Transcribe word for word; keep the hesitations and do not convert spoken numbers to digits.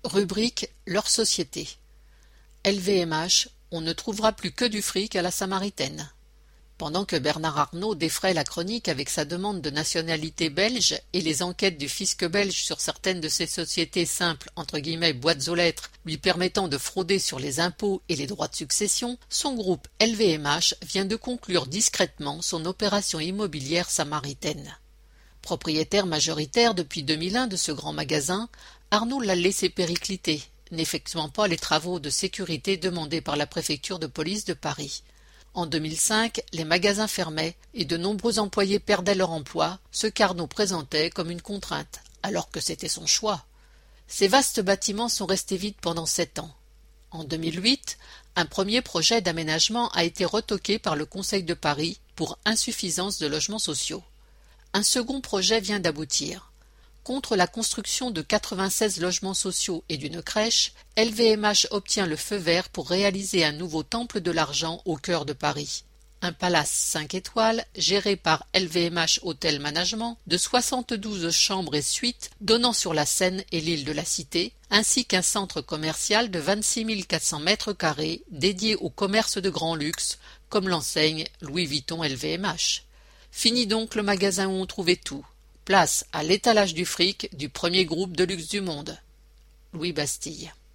Rubrique leur société. L V M H, on ne trouvera plus que du fric à la Samaritaine. Pendant que Bernard Arnault défraie la chronique avec sa demande de nationalité belge et les enquêtes du fisc belge sur certaines de ces sociétés simples entre guillemets boîtes aux lettres lui permettant de frauder sur les impôts et les droits de succession, son groupe L V M H vient de conclure discrètement son opération immobilière samaritaine. Propriétaire majoritaire depuis deux mille un de ce grand magasin, Arnault l'a laissé péricliter, n'effectuant pas les travaux de sécurité demandés par la préfecture de police de Paris. En deux mille cinq, les magasins fermaient et de nombreux employés perdaient leur emploi, ce qu'Arnault présentait comme une contrainte, alors que c'était son choix. Ces vastes bâtiments sont restés vides pendant sept ans. En deux mille huit, un premier projet d'aménagement a été retoqué par le Conseil de Paris pour insuffisance de logements sociaux. Un second projet vient d'aboutir. Contre la construction de quatre-vingt-seize logements sociaux et d'une crèche, L V M H obtient le feu vert pour réaliser un nouveau temple de l'argent au cœur de Paris. Un palace cinq étoiles, géré par L V M H Hôtel Management, de soixante-douze chambres et suites donnant sur la Seine et l'île de la Cité, ainsi qu'un centre commercial de vingt-six mille quatre cents mètres carrés dédié au commerce de grand luxe, comme l'enseigne Louis Vuitton L V M H. Fini donc le magasin où on trouvait tout. Place à l'étalage du fric du premier groupe de luxe du monde. Louis Bastille.